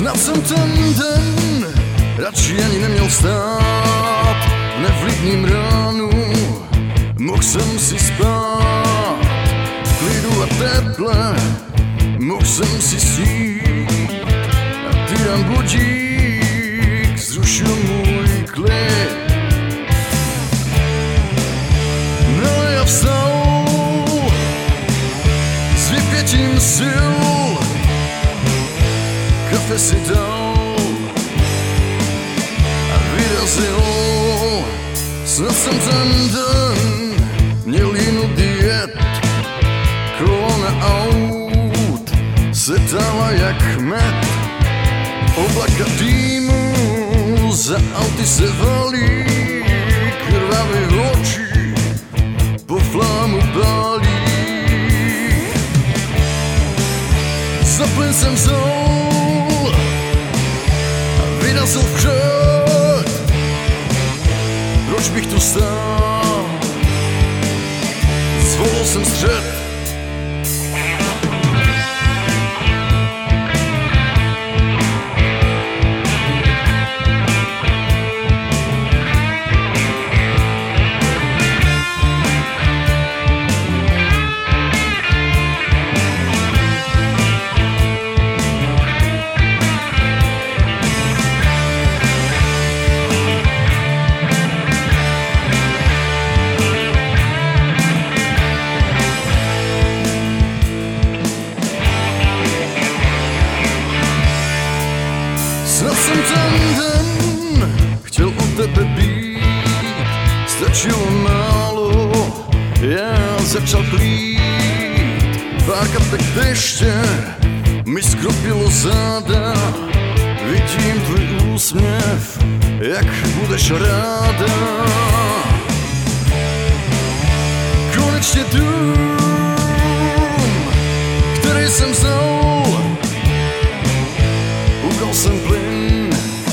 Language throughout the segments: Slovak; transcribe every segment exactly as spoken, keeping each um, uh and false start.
Snad jsem ten den radši ani neměl stát. V nevlídním ránu mohl jsem si spát. V klidu a teple mohl jsem si snít. A tyran budík zrušil můj klid. No a já vstal s vypětím sil, kafe si dal a vyrazil. Snad jsem ten den měl jinou diet. Kolona aut se tála jak med. Oblaka dýmu za auty se valí. Krvavé oči po flámu pálí. Za plyn jsem vzal a vyrazil vpřed. Proč bych tu stál? Zvolil jsem střed. Snad jsem ten den chtěl u tebe být, stačilo málo, já začal plít. Pár kapek deště mi skropilo záda, vidím tvůj úsměv, jak budeš ráda. Konečně dům, který jsem znal, ukal jsem plyn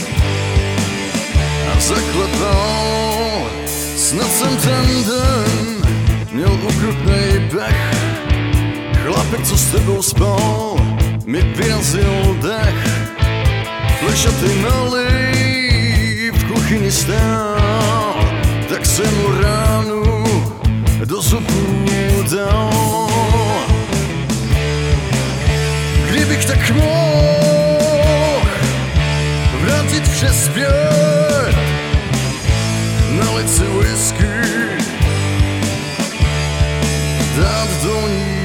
a zaklepal. Snad jsem ten den měl ukrutnej pech. Chlapek, co s tebou spal, mi vyrazil dech. Plešatý malý v kuchyni stál, tak jsem mu ránu do zubu dal. Kdybych tak mohl vrátit vše zpět, nalit si whisky, dát do ní